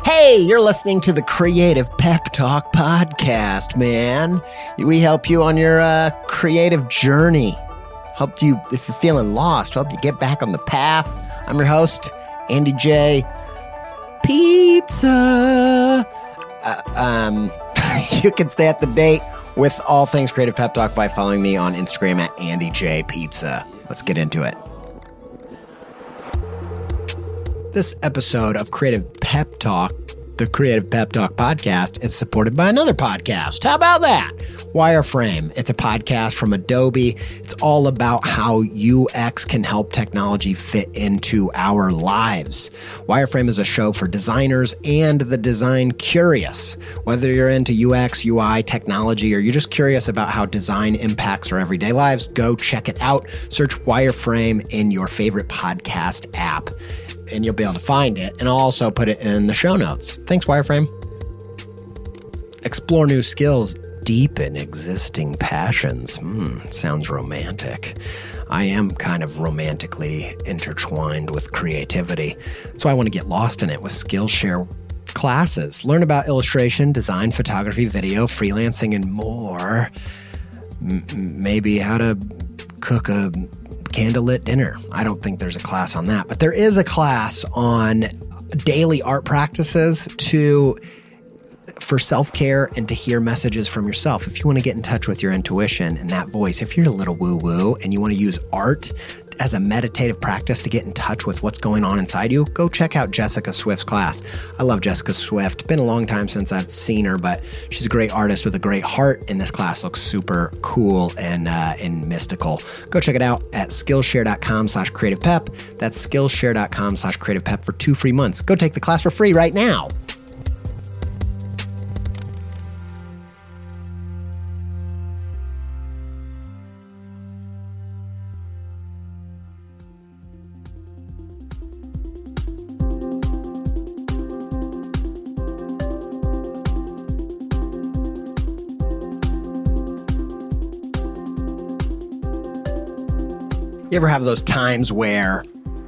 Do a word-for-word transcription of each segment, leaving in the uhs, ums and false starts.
Hey, you're listening to the Creative Pep Talk podcast, man. We help you on your uh, creative journey. Help you, if you're feeling lost, help you get back on the path. I'm your host, Andy J. Pizza. Uh, um, you can stay up to date with all things Creative Pep Talk by following me on Instagram at Andy J Pizza. Let's get into it. This episode of Creative Pep Talk, the Creative Pep Talk podcast, is supported by another podcast. How about that? Wireframe. It's a podcast from Adobe. It's all about how U X can help technology fit into our lives. Wireframe is a show for designers and the design curious. Whether you're into U X, U I, technology, or you're just curious about how design impacts our everyday lives, go check it out. Search Wireframe in your favorite podcast app, and you'll be able to find it. And I'll also put it in the show notes. Thanks, Wireframe. Explore new skills. Deepen existing passions. Hmm, sounds romantic. I am kind of romantically intertwined with creativity. That's why I want to get lost in it with Skillshare classes. Learn about illustration, design, photography, video, freelancing, and more. M- maybe how to cook a candlelit dinner. I don't think there's a class on that, but there is a class on daily art practices to for self-care and to hear messages from yourself. If you want to get in touch with your intuition and that voice, if you're a little woo-woo and you want to use art as a meditative practice to get in touch with what's going on inside you, go check out Jessica Swift's class. I love Jessica Swift. Been a long time since I've seen her, but she's a great artist with a great heart, and this class looks super cool and uh, and mystical. Go check it out at Skillshare.com slash Creative Pep. That's Skillshare.com slash Creative Pep for two free months. Go take the class for free right now. You ever have those times where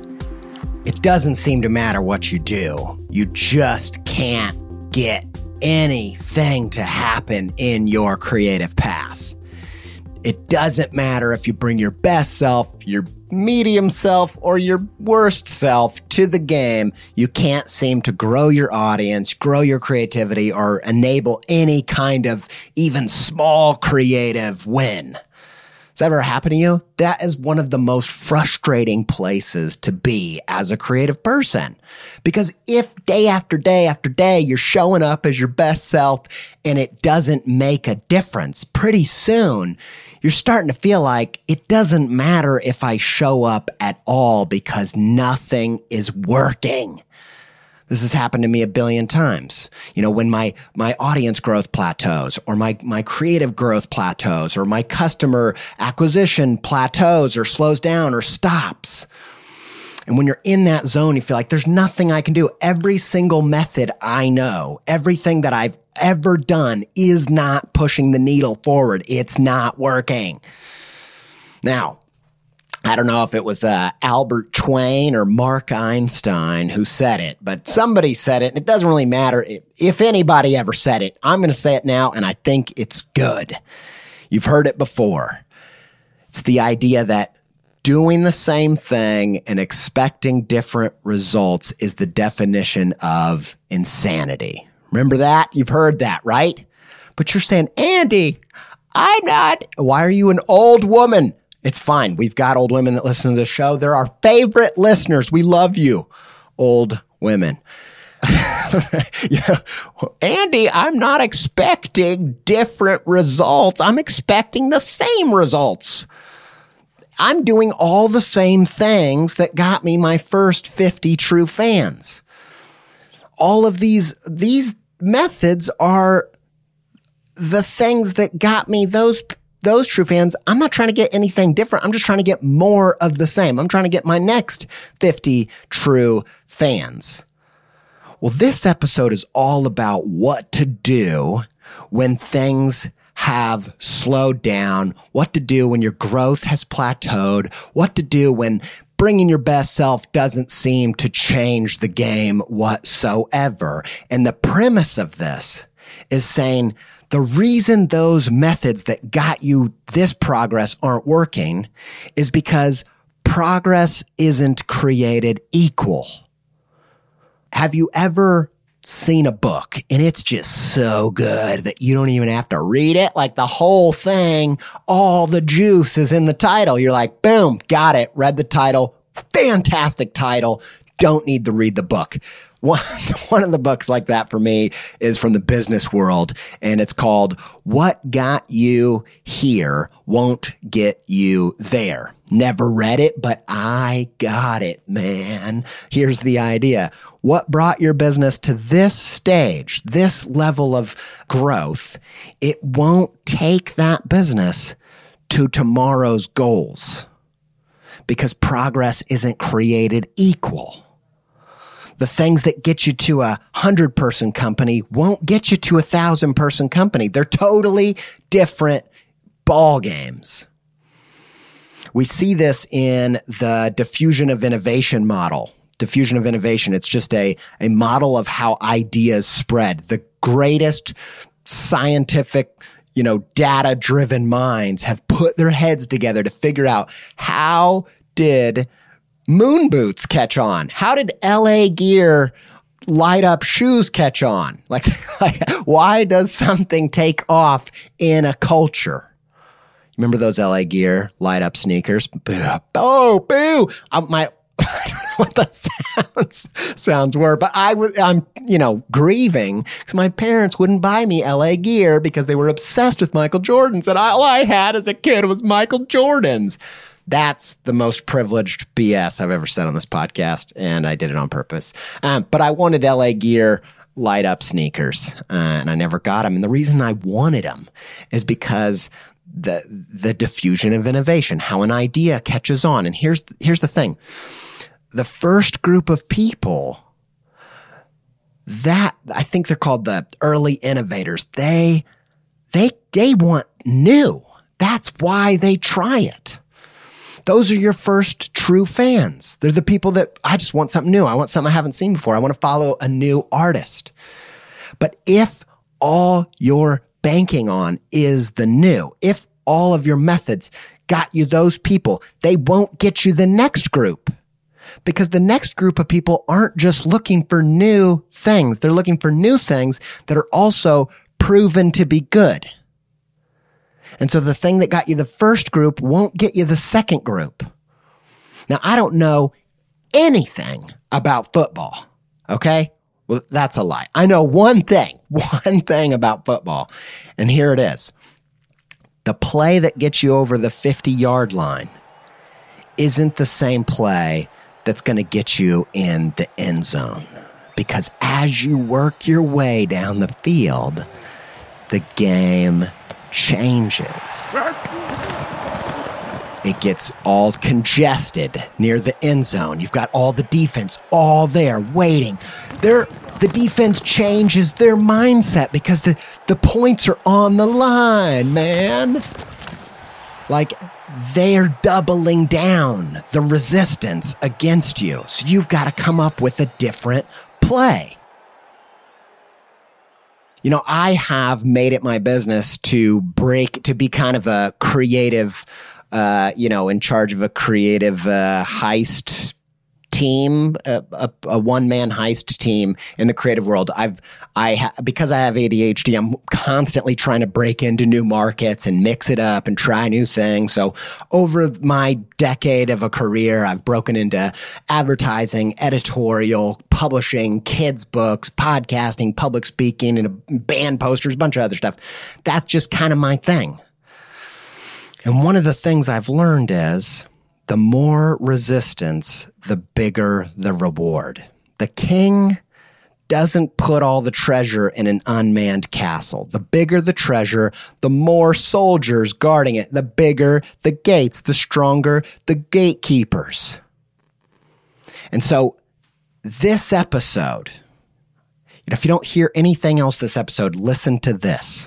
it doesn't seem to matter what you do? You just can't get anything to happen in your creative path. It doesn't matter if you bring your best self, your medium self, or your worst self to the game. You can't seem to grow your audience, grow your creativity, or enable any kind of even small creative win. Has that ever happened to you? That is one of the most frustrating places to be as a creative person. Because if day after day after day, you're showing up as your best self and it doesn't make a difference, pretty soon you're starting to feel like it doesn't matter if I show up at all because nothing is working. This has happened to me a billion times. You know, when my, my audience growth plateaus, or my, my creative growth plateaus, or my customer acquisition plateaus or slows down or stops. And when you're in that zone, you feel like there's nothing I can do. Every single method I know, everything that I've ever done is not pushing the needle forward. It's not working. Now, I don't know if it was uh, Albert Twain or Mark Einstein who said it, but somebody said it, and it doesn't really matter if, if anybody ever said it. I'm going to say it now, and I think it's good. You've heard it before. It's the idea that doing the same thing and expecting different results is the definition of insanity. Remember that? You've heard that, right? But you're saying, Andy, I'm not. Why are you an old woman? It's fine. We've got old women that listen to this show. They're our favorite listeners. We love you, old women. Yeah. Andy, I'm not expecting different results. I'm expecting the same results. I'm doing all the same things that got me my first fifty true fans. All of these, these methods are the things that got me those Those true fans. I'm not trying to get anything different. I'm just trying to get more of the same. I'm trying to get my next fifty true fans. Well, this episode is all about what to do when things have slowed down, what to do when your growth has plateaued, what to do when bringing your best self doesn't seem to change the game whatsoever. And the premise of this is saying the reason those methods that got you this progress aren't working is because progress isn't created equal. Have you ever seen a book and it's just so good that you don't even have to read it? Like the whole thing, all the juice is in the title. You're like, boom, got it. Read the title. Fantastic title. Don't need to read the book. One, one of the books like that for me is from the business world, and it's called What Got You Here Won't Get You There. Never read it, but I got it, man. Here's the idea. What brought your business to this stage, this level of growth, it won't take that business to tomorrow's goals because progress isn't created equal. The things that get you to a hundred-person company won't get you to a thousand-person company. They're totally different ball games. We see this in the diffusion of innovation model. Diffusion of innovation, it's just a, a model of how ideas spread. The greatest scientific, you know, data-driven minds have put their heads together to figure out how did moon boots catch on? How did L A Gear light up shoes catch on? Like, like, why does something take off in a culture? Remember those L A Gear light up sneakers? Boo, oh, boo! I, my, I don't know what the sounds sounds were, but I was, I'm, you know, grieving because my parents wouldn't buy me L A Gear because they were obsessed with Michael Jordans, and I, all I had as a kid was Michael Jordans. That's the most privileged B S I've ever said on this podcast, and I did it on purpose. Um, but I wanted L A Gear light up sneakers, uh, and I never got them. And the reason I wanted them is because the the diffusion of innovation, how an idea catches on. And here's here's the thing: the first group of people that I think they're called the early innovators. They they they want new. That's why they try it. Those are your first true fans. They're the people that I just want something new. I want something I haven't seen before. I want to follow a new artist. But if all you're banking on is the new, if all of your methods got you those people, they won't get you the next group. Because the next group of people aren't just looking for new things. They're looking for new things that are also proven to be good. And so the thing that got you the first group won't get you the second group. Now, I don't know anything about football, okay? Well, that's a lie. I know one thing, one thing about football, and here it is. The play that gets you over the fifty-yard line isn't the same play that's going to get you in the end zone. Because as you work your way down the field, the game changes. It gets all congested near the end zone. You've got all the defense all there waiting. They're, the defense changes their mindset because the, the points are on the line, man. Like, they're doubling down the resistance against you. So you've got to come up with a different play. You know, I have made it my business to break, to be kind of a creative, uh, you know, in charge of a creative uh, heist team, a, a, a one-man heist team in the creative world. I've, I, ha- because I have A D H D, I'm constantly trying to break into new markets and mix it up and try new things. So over my decade of a career, I've broken into advertising, editorial, publishing, kids books, podcasting, public speaking, and band posters, a bunch of other stuff. That's just kind of my thing. And one of the things I've learned is the more resistance, the bigger the reward. The king doesn't put all the treasure in an unmanned castle. The bigger the treasure, the more soldiers guarding it. The bigger the gates, the stronger the gatekeepers. And so this episode, you know, if you don't hear anything else this episode, listen to this.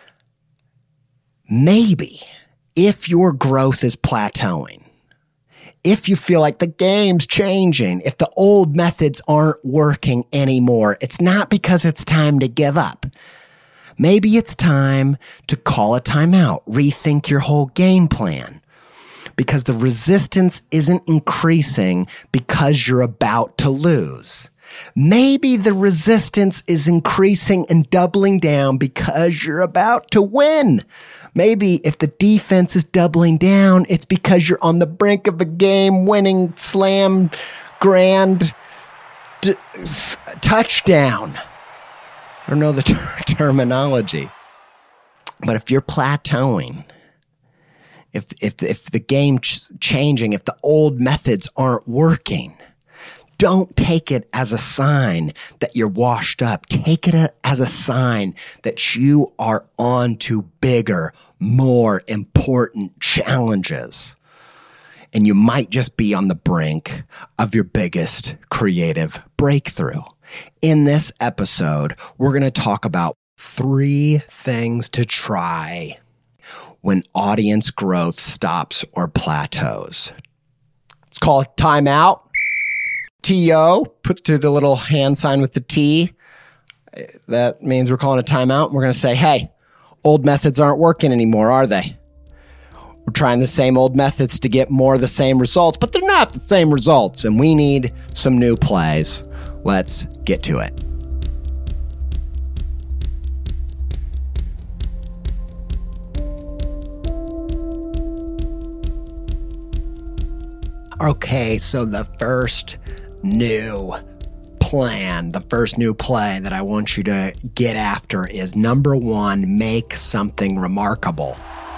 Maybe if your growth is plateauing, If you feel like the game's changing, if the old methods aren't working anymore, it's not because it's time to give up. Maybe it's time to call a timeout, rethink your whole game plan, because the resistance isn't increasing because you're about to lose. Maybe the resistance is increasing and doubling down because you're about to win. Maybe if the defense is doubling down, it's because you're on the brink of a game-winning slam grand d- f- touchdown. I don't know the ter- terminology. But if you're plateauing, if if if the game's changing, if the old methods aren't working, don't take it as a sign that you're washed up. Take it as a sign that you are on to bigger, more important challenges. And you might just be on the brink of your biggest creative breakthrough. In this episode, we're going to talk about three things to try when audience growth stops or plateaus. Let's call it timeout. T O, put through the little hand sign with the T. That means we're calling a timeout. We're going to say, hey, old methods aren't working anymore, are they? We're trying the same old methods to get more of the same results, but they're not the same results, and we need some new plays. Let's get to it. Okay, so the first new plan, the first new play that I want you to get after is number one, make something remarkable.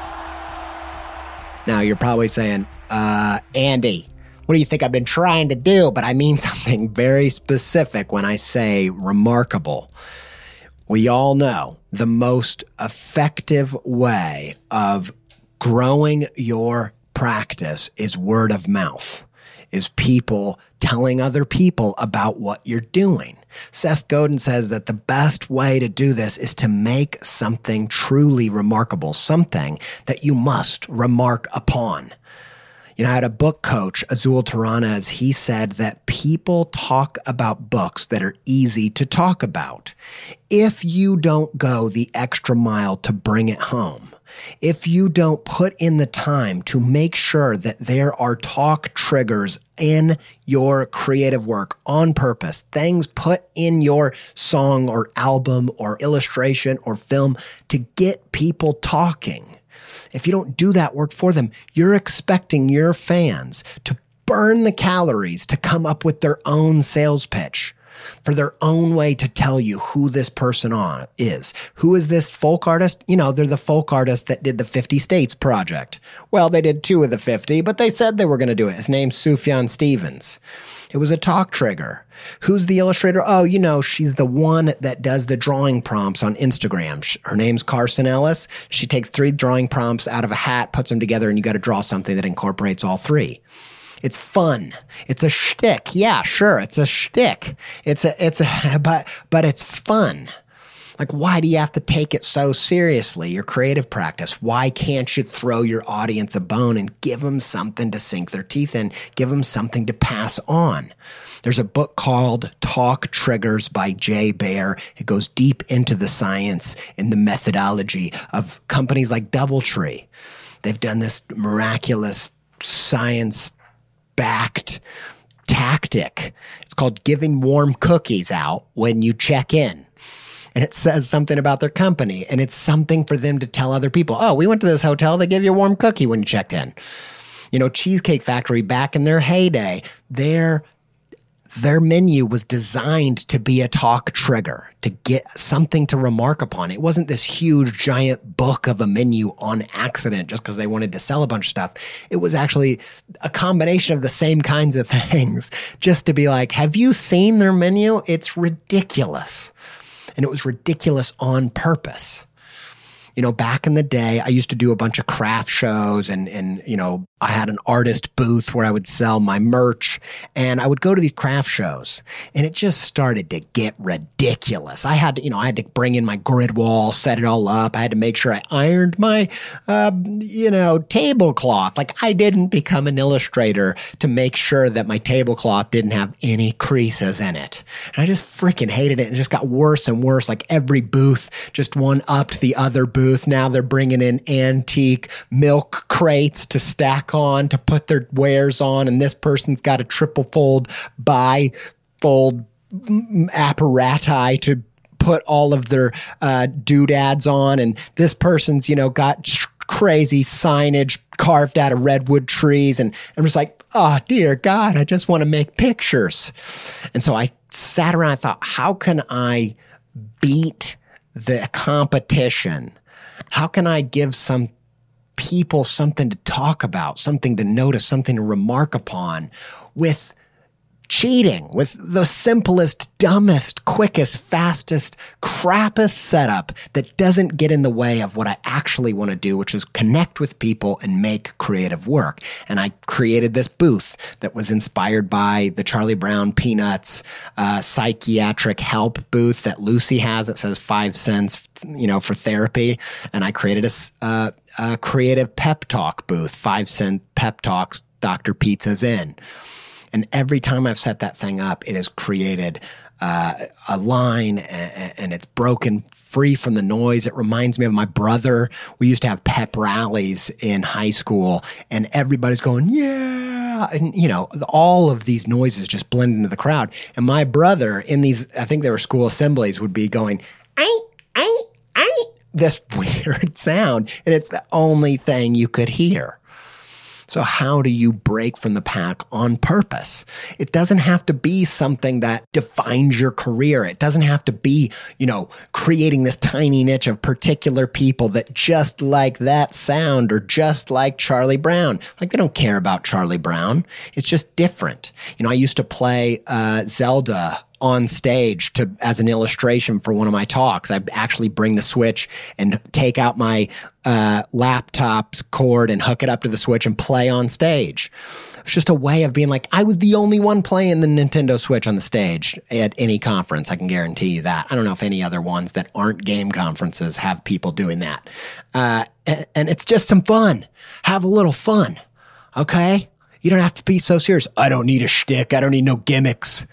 Now, you're probably saying, uh, Andy, what do you think I've been trying to do? But I mean something very specific when I say remarkable. We all know the most effective way of growing your practice is word of mouth, is people telling other people about what you're doing. Seth Godin says that the best way to do this is to make something truly remarkable, something that you must remark upon. You know, I had a book coach, Azul Taranas, he said that people talk about books that are easy to talk about. If you don't go the extra mile to bring it home, if you don't put in the time to make sure that there are talk triggers in your creative work on purpose, things put in your song or album or illustration or film to get people talking, if you don't do that work for them, you're expecting your fans to burn the calories to come up with their own sales pitch, for their own way to tell you who this person on is. Who is this folk artist? You know, they're the folk artist that did the fifty States project. Well, they did two of the fifty, but they said they were going to do it. His name's Sufjan Stevens. It was a talk trigger. Who's the illustrator? Oh, you know, she's the one that does the drawing prompts on Instagram. Her name's Carson Ellis. She takes three drawing prompts out of a hat, puts them together, and you got to draw something that incorporates all three. It's fun. It's a shtick. Yeah, sure. It's a shtick. It's a, it's a, but, but it's fun. Like, why do you have to take it so seriously? Your creative practice. Why can't you throw your audience a bone and give them something to sink their teeth in? Give them something to pass on. There's a book called Talk Triggers by Jay Baer. It goes deep into the science and the methodology of companies like DoubleTree. They've done this miraculous science backed tactic. It's called giving warm cookies out when you check in. And it says something about their company, and it's something for them to tell other people. Oh, we went to this hotel. They give you a warm cookie when you checked in. You know, Cheesecake Factory, back in their heyday, their Their menu was designed to be a talk trigger, to get something to remark upon. It wasn't this huge, giant book of a menu on accident just because they wanted to sell a bunch of stuff. It was actually a combination of the same kinds of things just to be like, have you seen their menu? It's ridiculous. And it was ridiculous on purpose. You know, back in the day, I used to do a bunch of craft shows and, and, you know, I had an artist booth where I would sell my merch, and I would go to these craft shows, and it just started to get ridiculous. I had to, you know, I had to bring in my grid wall, set it all up. I had to make sure I ironed my, uh, you know, tablecloth. Like, I didn't become an illustrator to make sure that my tablecloth didn't have any creases in it. And I just freaking hated it. And it just got worse and worse. Like, every booth just one upped the other booth. Now they're bringing in antique milk crates to stack on, to put their wares on, and this person's got a triple fold bi-fold apparati to put all of their uh, doodads on, and this person's, you know, got tr- crazy signage carved out of redwood trees, and I'm just like, oh, dear God, I just want to make pictures. And so I sat around and thought, how can I beat the competition? How can I give some people something to talk about, something to notice, something to remark upon with cheating, with the simplest, dumbest, quickest, fastest, crappiest setup that doesn't get in the way of what I actually want to do, which is connect with people and make creative work. And I created this booth that was inspired by the Charlie Brown Peanuts uh, psychiatric help booth that Lucy has. It says five cents, you know, for therapy. And I created a, uh, a creative pep talk booth, five cent pep talks, Doctor Pizza's in. And every time I've set that thing up, it has created uh, a line, and, and it's broken free from the noise. It reminds me of my brother. We used to have pep rallies in high school, and everybody's going, yeah. And, you know, all of these noises just blend into the crowd. And my brother in these, I think they were school assemblies, would be going, I, I, I, this weird sound. And it's the only thing you could hear. So how do you break from the pack on purpose? It doesn't have to be something that defines your career. It doesn't have to be, you know, creating this tiny niche of particular people that just like that sound or just like Charlie Brown. Like, they don't care about Charlie Brown. It's just different. You know, I used to play uh, Zelda on stage to as an illustration for one of my talks. I actually bring the Switch and take out my uh, laptop's cord and hook it up to the Switch and play on stage. It's just a way of being like, I was the only one playing the Nintendo Switch on the stage at any conference. I can guarantee you that. I don't know if any other ones that aren't game conferences have people doing that. Uh, and, and it's just some fun. Have a little fun. Okay? You don't have to be so serious. I don't need a shtick. I don't need no gimmicks.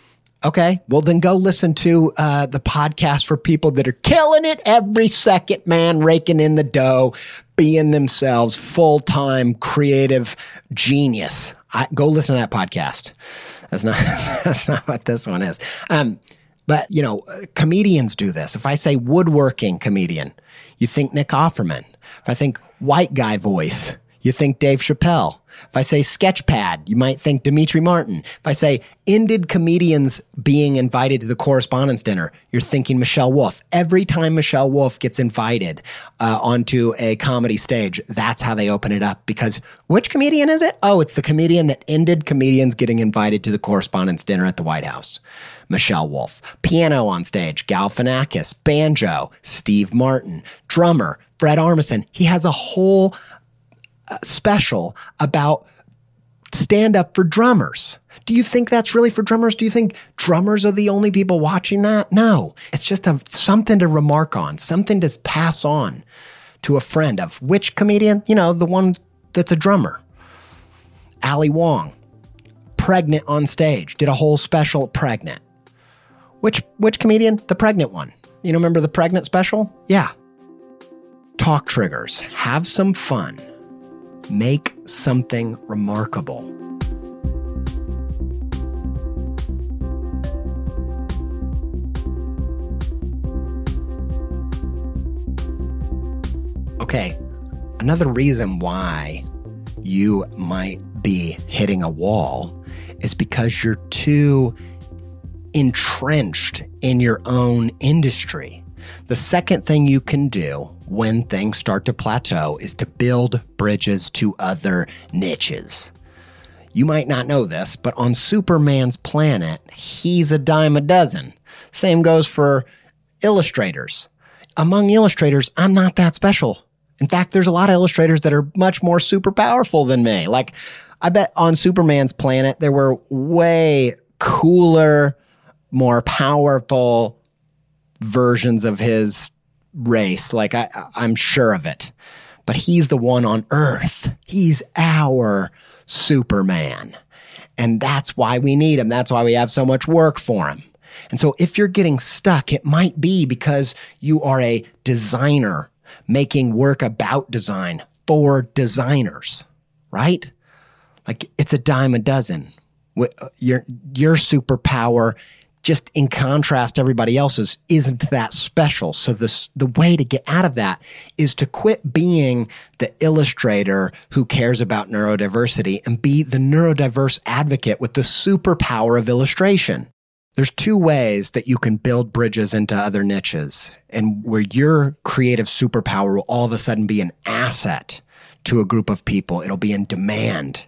Okay, well then go listen to uh, the podcast for people that are killing it every second, man, raking in the dough, being themselves, full-time creative genius. I, go listen to that podcast. That's not that's not what this one is. Um, but, you know, comedians do this. If I say woodworking comedian, you think Nick Offerman. If I think white guy voice, you think Dave Chappelle. If I say Sketchpad, you might think Dimitri Martin. If I say ended comedians being invited to the correspondence dinner, you're thinking Michelle Wolf. Every time Michelle Wolf gets invited uh, onto a comedy stage, that's how they open it up. Because which comedian is it? Oh, it's the comedian that ended comedians getting invited to the correspondence dinner at the White House. Michelle Wolf. Piano on stage, Galifianakis. Banjo, Steve Martin. Drummer, Fred Armisen. He has a whole special about stand up for drummers. Do you think that's really for drummers? Do you think drummers are the only people watching that? No, it's just a, something to remark on, something to pass on to a friend of which comedian? You know, the one that's a drummer. Ali Wong, pregnant on stage, did a whole special pregnant. Which, which comedian? The pregnant one. You know, remember the pregnant special? Yeah. Talk triggers. Have some fun. Make something remarkable. Okay, another reason why you might be hitting a wall is because you're too entrenched in your own industry. The second thing you can do when things start to plateau is to build bridges to other niches. You might not know this, but on Superman's planet, he's a dime a dozen. Same goes for illustrators. among illustrators, I'm not that special. In fact, there's a lot of illustrators that are much more super powerful than me. Like, I bet on Superman's planet, there were way cooler, more powerful versions of his race. Like, I, I'm sure of it. But he's the one on Earth. He's our Superman. And that's why we need him. That's why we have so much work for him. And so if you're getting stuck, it might be because you are a designer making work about design for designers, right? Like, it's a dime a dozen. Your, your superpower, just in contrast to everybody else's, isn't that special. So this, the way to get out of that is to quit being the illustrator who cares about neurodiversity and be the neurodiverse advocate with the superpower of illustration. There's two ways that you can build bridges into other niches, and where your creative superpower will all of a sudden be an asset to a group of people. It'll be in demand.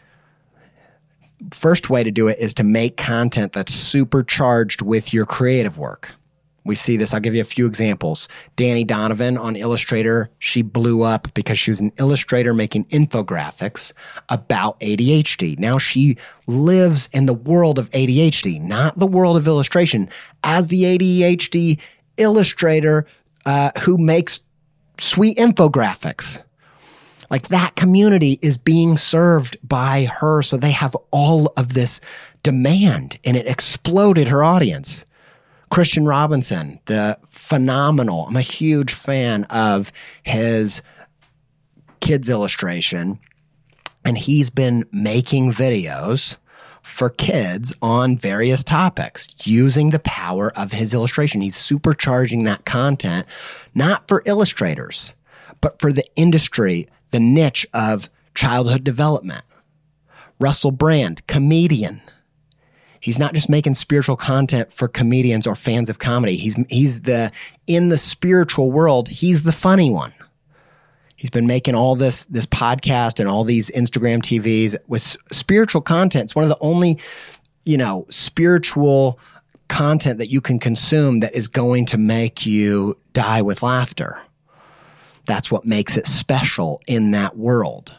First way to do it is to make content that's supercharged with your creative work. We see this. I'll give you a few examples. Danny Donovan on Illustrator, she blew up because she was an illustrator making infographics about A D H D. Now she lives in the world of A D H D, not the world of illustration, as the A D H D illustrator uh, who makes sweet infographics. Like, that community is being served by her, so they have all of this demand, and it exploded her audience. Christian Robinson, the phenomenal, I'm a huge fan of his kids illustration, and he's been making videos for kids on various topics using the power of his illustration. He's supercharging that content, not for illustrators, but for the industry, the niche of childhood development. Russell Brand, comedian. He's not just making spiritual content for comedians or fans of comedy. He's he's the in the spiritual world, he's the funny one. He's been making all this this podcast and all these Instagram T Vs with spiritual content. It's one of the only, you know, spiritual content that you can consume that is going to make you die with laughter. That's what makes it special in that world.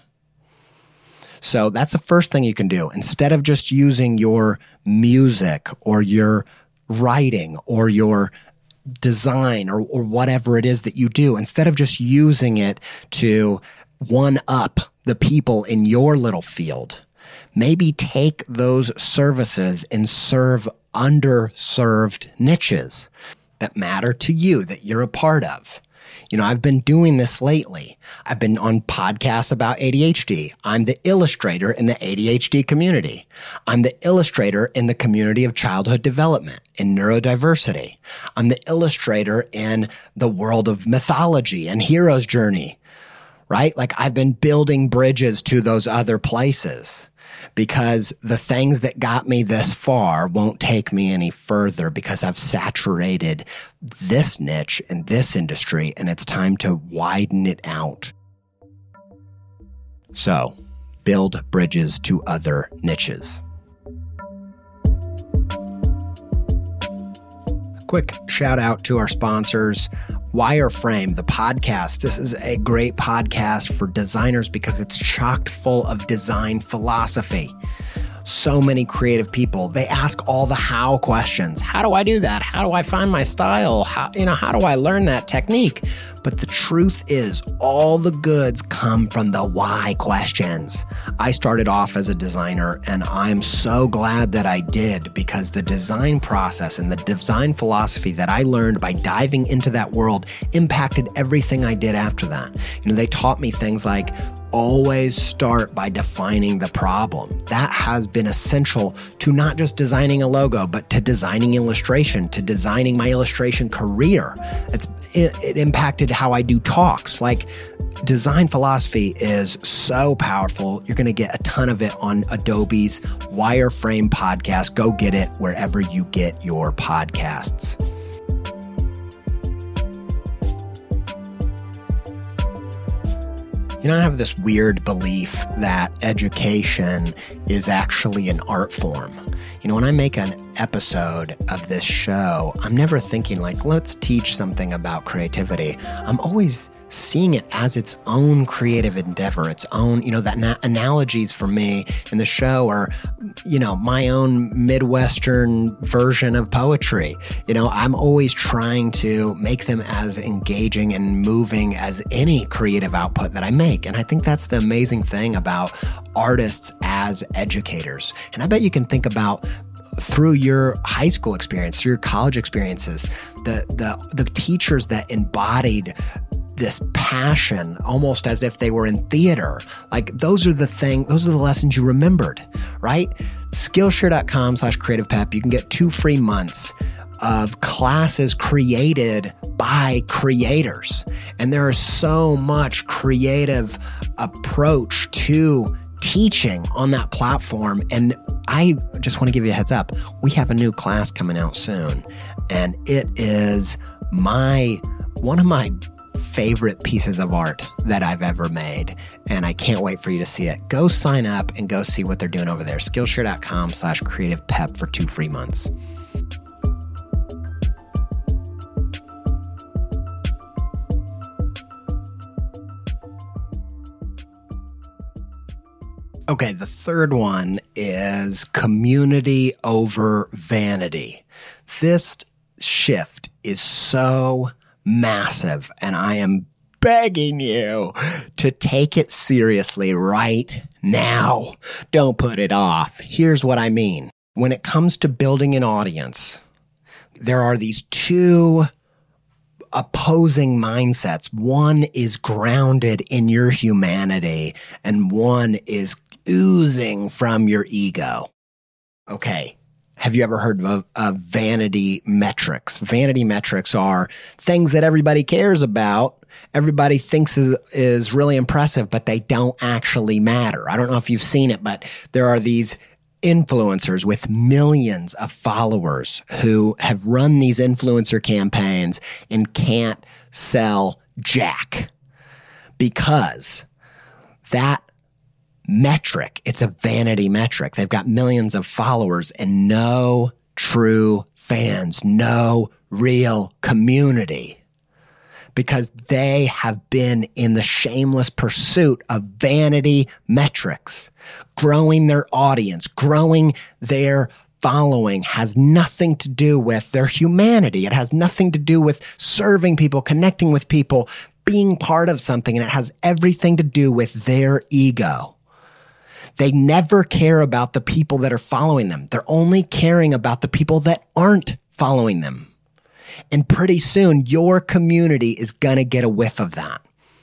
So that's the first thing you can do. Instead of just using your music or your writing or your design or, or whatever it is that you do, instead of just using it to one up the people in your little field, maybe take those services and serve underserved niches that matter to you, that you're a part of. You know, I've been doing this lately. I've been on podcasts about A D H D. I'm the illustrator in the A D H D community. I'm the illustrator in the community of childhood development and neurodiversity. I'm the illustrator in the world of mythology and hero's journey, right? Like, I've been building bridges to those other places, because the things that got me this far won't take me any further, because I've saturated this niche and this industry, and it's time to widen it out. So, build bridges to other niches. Quick shout out to our sponsors. Wireframe, the podcast. This is a great podcast for designers because it's chock full of design philosophy. So many creative people, they ask all the how questions. How do I do that? How do I find my style? How, you know, how do I learn that technique? But the truth is, all the goods come from the why questions. I started off as a designer, and I'm so glad that I did, because the design process and the design philosophy that I learned by diving into that world impacted everything I did after that. You know, they taught me things like, always start by defining the problem. That has been essential to not just designing a logo, but to designing illustration, to designing my illustration career. It's, it, it impacted how I do talks. Like, design philosophy is so powerful. You're going to get a ton of it on Adobe's Wireframe podcast. Go get it wherever you get your podcasts. You know, I have this weird belief that education is actually an art form. You know, when I make an episode of this show, I'm never thinking like, let's teach something about creativity. I'm always seeing it as its own creative endeavor, its own, you know, that na- analogies for me in the show are, you know, my own Midwestern version of poetry. You know, I'm always trying to make them as engaging and moving as any creative output that I make. And I think that's the amazing thing about artists as educators. And I bet you can think about through your high school experience, through your college experiences, the the the teachers that embodied this passion almost as if they were in theater. Like those are the thing, those are the lessons you remembered, right? Skillshare.com slash creative pep. You can get two free months of classes created by creators. And there is so much creative approach to teaching on that platform. And I just want to give you a heads up. We have a new class coming out soon. And it is my, one of my favorite pieces of art that I've ever made. And I can't wait for you to see it. Go sign up and go see what they're doing over there. Skillshare.com slash creative pep for two free months. Okay, the third one is community over vanity. This shift is so massive, and I am begging you to take it seriously right now. Don't put it off. Here's what I mean. When it comes to building an audience, there are these two opposing mindsets. One is grounded in your humanity, and one is oozing from your ego. Okay. Have you ever heard of, of vanity metrics? Vanity metrics are things that everybody cares about, everybody thinks is, is really impressive, but they don't actually matter. I don't know if you've seen it, but there are these influencers with millions of followers who have run these influencer campaigns and can't sell jack because that metric, it's a vanity metric. They've got millions of followers and no true fans, no real community, because they have been in the shameless pursuit of vanity metrics. Growing their audience, growing their following has nothing to do with their humanity. It has nothing to do with serving people, connecting with people, being part of something, and it has everything to do with their ego. They never care about the people that are following them. They're only caring about the people that aren't following them. And pretty soon, your community is going to get a whiff of that.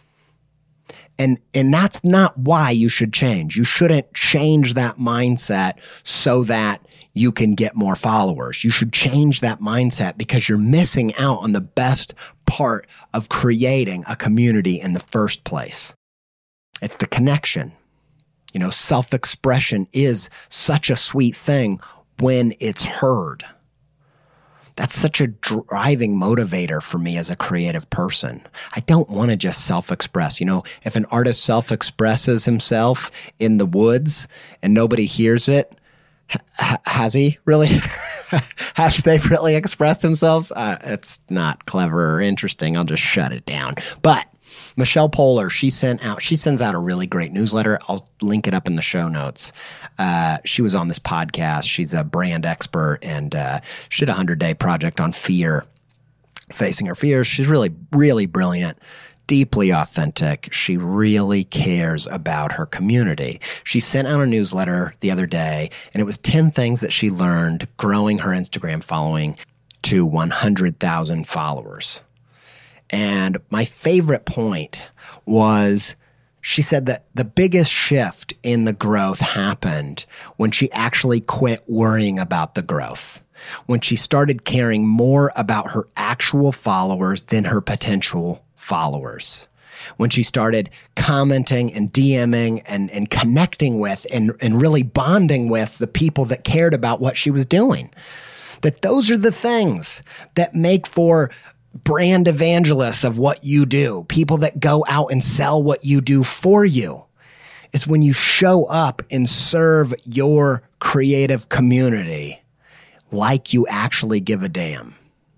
And, and that's not why you should change. You shouldn't change that mindset so that you can get more followers. You should change that mindset because you're missing out on the best part of creating a community in the first place. It's the connection. You know, self-expression is such a sweet thing when it's heard. That's such a driving motivator for me as a creative person. I don't want to just self-express. You know, if an artist self-expresses himself in the woods and nobody hears it, ha- has he really? Have they really expressed themselves? Uh, it's not clever or interesting. I'll just shut it down. But Michelle Poler, she sent out, she sends out a really great newsletter. I'll link it up in the show notes. Uh, she was on this podcast. She's a brand expert, and uh, she did a hundred-day project on fear, facing her fears. She's really, really brilliant, deeply authentic. She really cares about her community. She sent out a newsletter the other day, and it was ten things that she learned growing her Instagram following to one hundred thousand followers. And my favorite point was she said that the biggest shift in the growth happened when she actually quit worrying about the growth, when she started caring more about her actual followers than her potential followers, when she started commenting and DMing and, and connecting with and, and really bonding with the people that cared about what she was doing. That those are the things that make for brand evangelists of what you do, people that go out and sell what you do for you, is when you show up and serve your creative community like you actually give a damn.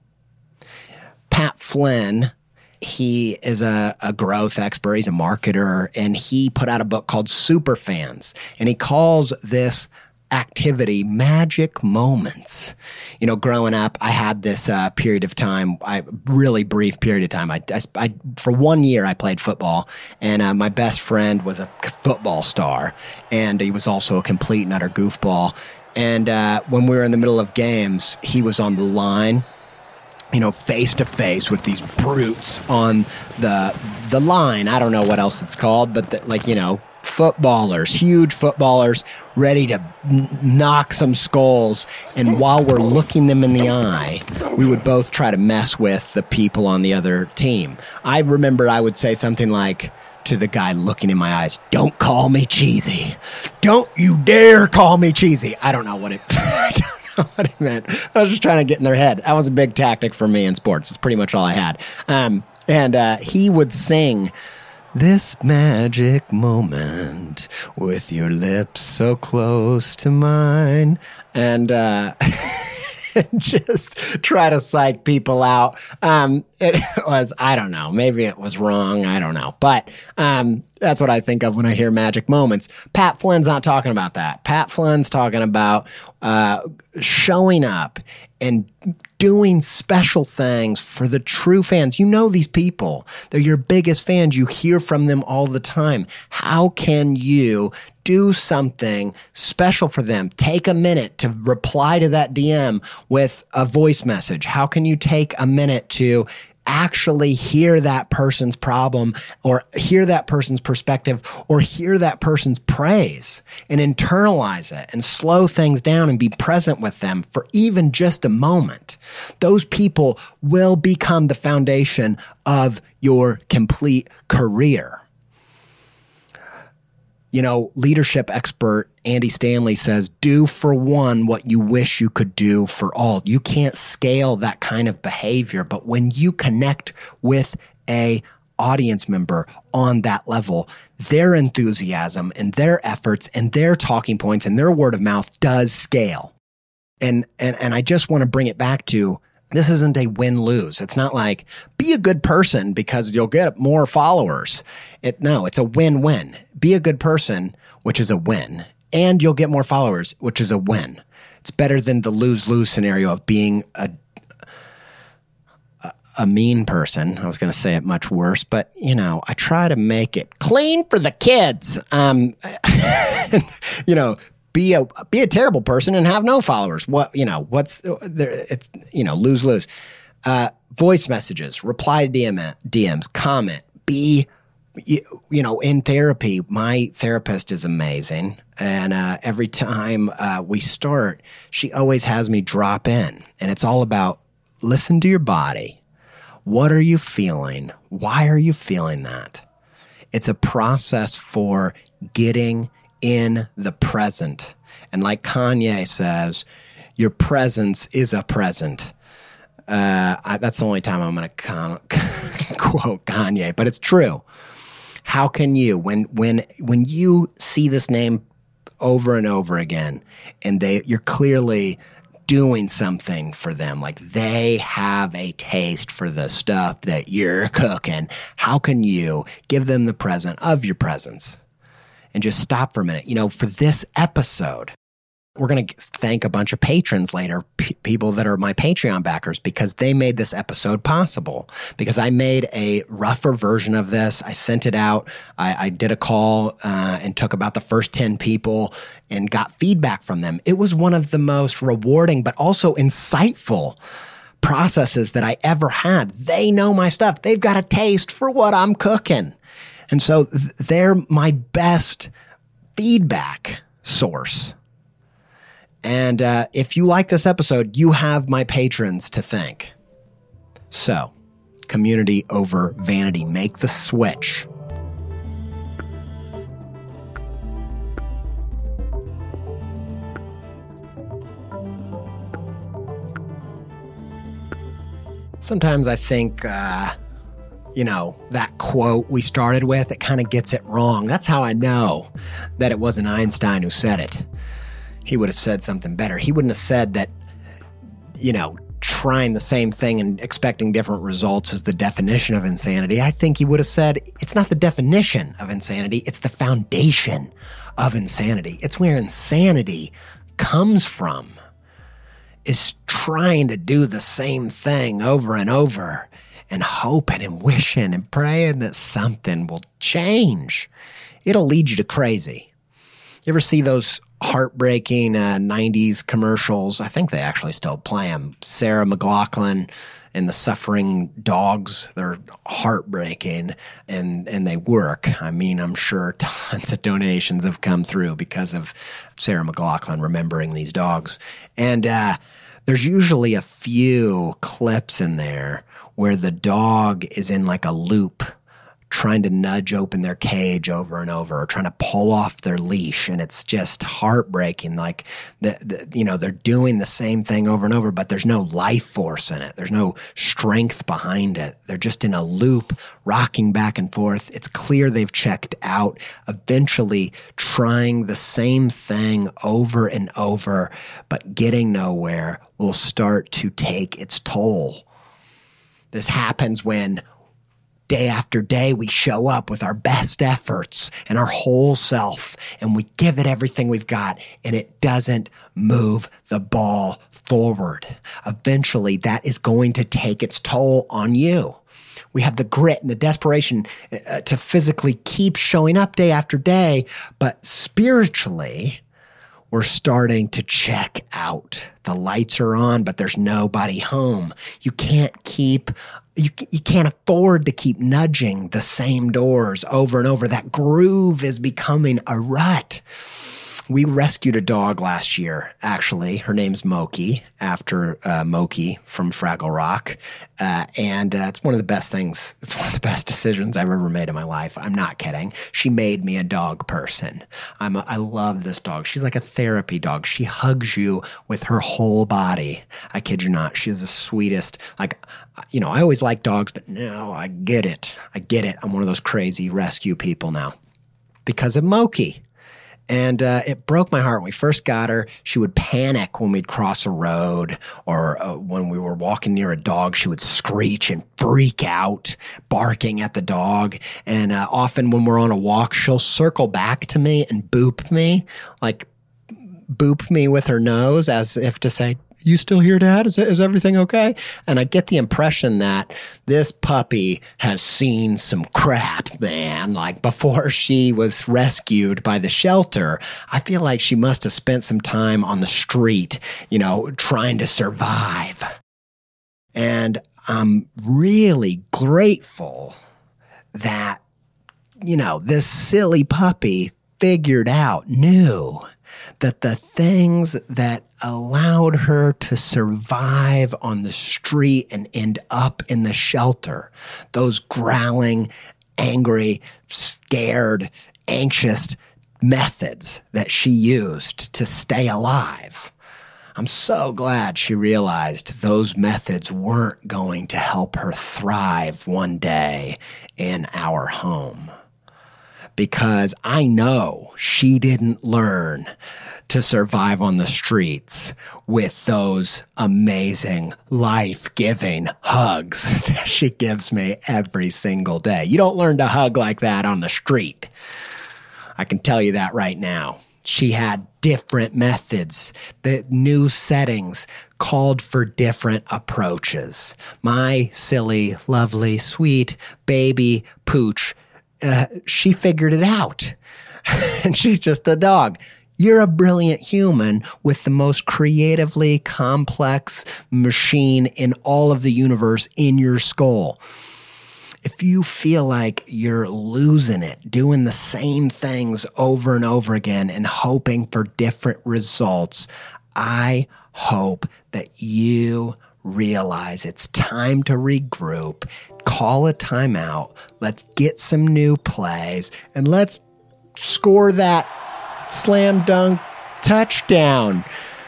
Pat Flynn, he is a, a growth expert. He's a marketer, and he put out a book called Superfans, and he calls this activity magic moments. You know, growing up, I had this uh, period of time, I really brief period of time. I, I, I for one year, I played football, and uh, my best friend was a football star, and he was also a complete and utter goofball. And uh, when we were in the middle of games, he was on the line, you know, face to face with these brutes on the the line. I don't know what else it's called, but the, like, you know, footballers, huge footballers, ready to n- knock some skulls. And while we're looking them in the eye, we would both try to mess with the people on the other team. I remember I would say something like to the guy looking in my eyes, "Don't call me cheesy. Don't you dare call me cheesy." I don't know what it I don't know what it meant. I was just trying to get in their head. That was a big tactic for me in sports. It's pretty much all I had. Um, and uh, he would sing, "This magic moment with your lips so close to mine," and uh, just try to psych people out. Um, it was, I don't know, maybe it was wrong. I don't know. But um, that's what I think of when I hear magic moments. Pat Flynn's not talking about that. Pat Flynn's talking about uh, showing up and doing special things for the true fans. You know these people. They're your biggest fans. You hear from them all the time. How can you do something special for them? Take a minute to reply to that D M with a voice message. How can you take a minute to actually hear that person's problem, or hear that person's perspective, or hear that person's praise, and internalize it and slow things down and be present with them for even just a moment? Those people will become the foundation of your complete career. You know, leadership expert Andy Stanley says, do for one what you wish you could do for all. You can't scale that kind of behavior, but when you connect with a audience member on that level, their enthusiasm and their efforts and their talking points and their word of mouth does scale. And and and I just want to bring it back to, this isn't a win-lose. It's not like, be a good person because you'll get more followers. It, no, it's a win-win. Be a good person, which is a win, and you'll get more followers, which is a win. It's better than the lose-lose scenario of being a a, a mean person. I was going to say it much worse, but, you know, I try to make it clean for the kids. Um, you know, Be a be a terrible person and have no followers. What you know? What's there? It's you know lose lose. Uh, voice messages, reply to D M, D Ms, comment. Be you, you know in therapy. My therapist is amazing, and uh, every time uh, we start, she always has me drop in, and it's all about listen to your body. What are you feeling? Why are you feeling that? It's a process for getting in the present. And like Kanye says, your presence is a present. Uh, I, that's the only time I'm going to con- quote Kanye, but it's true. How can you, when when when you see this name over and over again, and they you're clearly doing something for them, like they have a taste for the stuff that you're cooking, how can you give them the present of your presence? And just stop for a minute. You know, for this episode, we're going to thank a bunch of patrons later, p- people that are my Patreon backers, because they made this episode possible. Because I made a rougher version of this. I sent it out. I, I did a call uh, and took about the first ten people and got feedback from them. It was one of the most rewarding, but also insightful processes that I ever had. They know my stuff. They've got a taste for what I'm cooking. And so they're my best feedback source. And uh, if you like this episode, you have my patrons to thank. So, community over vanity. Make the switch. Sometimes I think... Uh, You know, that quote we started with, it kind of gets it wrong. That's how I know that it wasn't Einstein who said it. He would have said something better. He wouldn't have said that you know, trying the same thing and expecting different results is the definition of insanity, I think he would have said it's not the definition of insanity, it's the foundation of insanity. It's where insanity comes from, is trying to do the same thing over and over and hoping and wishing and praying that something will change. It'll lead you to crazy. You ever see those heartbreaking uh, nineties commercials? I think they actually still play them. Sarah McLachlan and the Suffering Dogs. They're heartbreaking, and, and they work. I mean, I'm sure tons of donations have come through because of Sarah McLachlan remembering these dogs. And uh, there's usually a few clips in there where the dog is in like a loop, trying to nudge open their cage over and over, or trying to pull off their leash. And it's just heartbreaking. Like, the, the, you know, they're doing the same thing over and over, but there's no life force in it. There's no strength behind it. They're just in a loop, rocking back and forth. It's clear they've checked out, eventually trying the same thing over and over, but getting nowhere will start to take its toll. This happens when day after day, we show up with our best efforts and our whole self, and we give it everything we've got, and it doesn't move the ball forward. Eventually, that is going to take its toll on you. We have the grit and the desperation uh, to physically keep showing up day after day, but spiritually, we're starting to check out. The lights are on, but there's nobody home. You can't keep, you, you can't afford to keep nudging the same doors over and over. That groove is becoming a rut. We rescued a dog last year, actually. Her name's Moki, after uh, Moki from Fraggle Rock. Uh, and uh, it's one of the best things, it's one of the best decisions I've ever made in my life. I'm not kidding. She made me a dog person. I'm a, I love this dog. She's like a therapy dog. She hugs you with her whole body. I kid you not. She's the sweetest. Like, you know, I always like dogs, but now I get it. I get it. I'm one of those crazy rescue people now because of Moki. And uh, it broke my heart when we first got her. She would panic when we'd cross a road, or uh, when we were walking near a dog, she would screech and freak out, barking at the dog. And uh, often when we're on a walk, she'll circle back to me and boop me, like boop me with her nose as if to say, "You still here, Dad? Is, is everything okay?" And I get the impression that this puppy has seen some crap, man. Like, before she was rescued by the shelter, I feel like she must have spent some time on the street, you know, trying to survive. And I'm really grateful that, you know, this silly puppy figured out, knew that the things that allowed her to survive on the street and end up in the shelter, those growling, angry, scared, anxious methods that she used to stay alive. I'm so glad she realized those methods weren't going to help her thrive one day in our home. Because I know she didn't learn to survive on the streets with those amazing, life-giving hugs that she gives me every single day. You don't learn to hug like that on the street. I can tell you that right now. She had different methods. The new settings called for different approaches. My silly, lovely, sweet baby Pooch, Uh, she figured it out. And she's just a dog. You're a brilliant human with the most creatively complex machine in all of the universe in your skull. If you feel like you're losing it, doing the same things over and over again and hoping for different results, I hope that you realize it's time to regroup, call a timeout, let's get some new plays, and let's score that slam dunk touchdown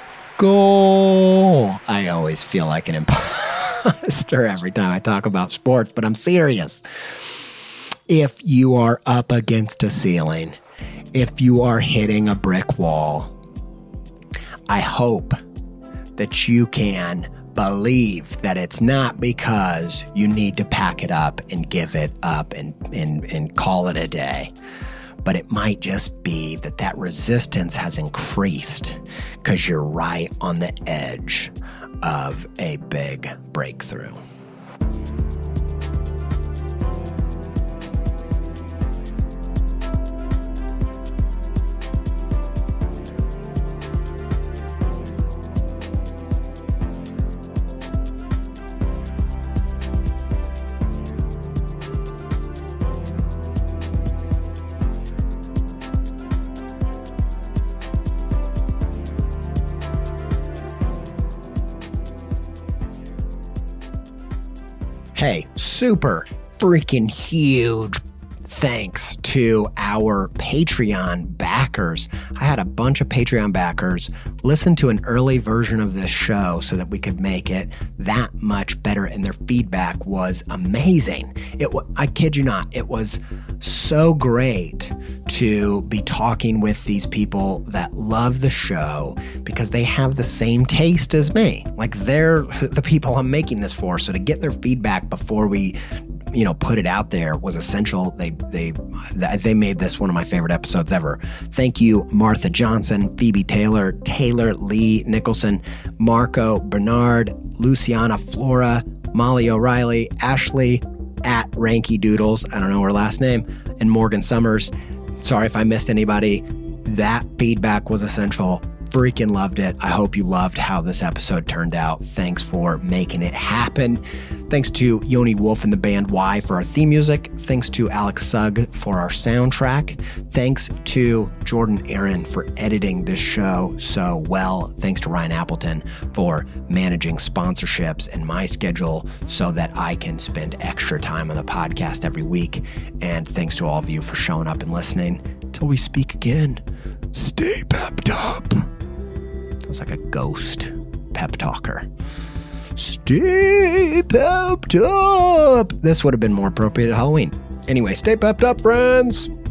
goal. I always feel like an imposter every time I talk about sports, but I'm serious. If you are up against a ceiling, if you are hitting a brick wall, I hope that you can believe that it's not because you need to pack it up and give it up and, and, and call it a day. But it might just be that that resistance has increased because you're right on the edge of a big breakthrough. Hey, super freaking huge thanks to our Patreon backers. I had a bunch of Patreon backers listen to an early version of this show so that we could make it that much better, and their feedback was amazing. It, I kid you not, it was so great to be talking with these people that love the show because they have the same taste as me. Like, they're the people I'm making this for. So to get their feedback before we, you know, put it out there was essential. They they they made this one of my favorite episodes ever. Thank you, Martha Johnson, Phoebe Taylor, Taylor Lee Nicholson, Marco Bernard, Luciana Flora, Molly O'Reilly, Ashley at Ranky Doodles, I don't know her last name, and Morgan Summers. Sorry if I missed anybody. That feedback was essential. Freaking loved it. I hope you loved how this episode turned out. Thanks for making it happen. Thanks to Yoni Wolf and the band Y for our theme music. Thanks to Alex Sugg for our soundtrack. Thanks to Jordan Aaron for editing this show so well. Thanks to Ryan Appleton for managing sponsorships and my schedule so that I can spend extra time on the podcast every week. And thanks to all of you for showing up and listening. Till we speak again, stay pepped up. That was like a ghost pep talker. Stay pepped up. This would have been more appropriate at Halloween. Anyway, stay pepped up, friends.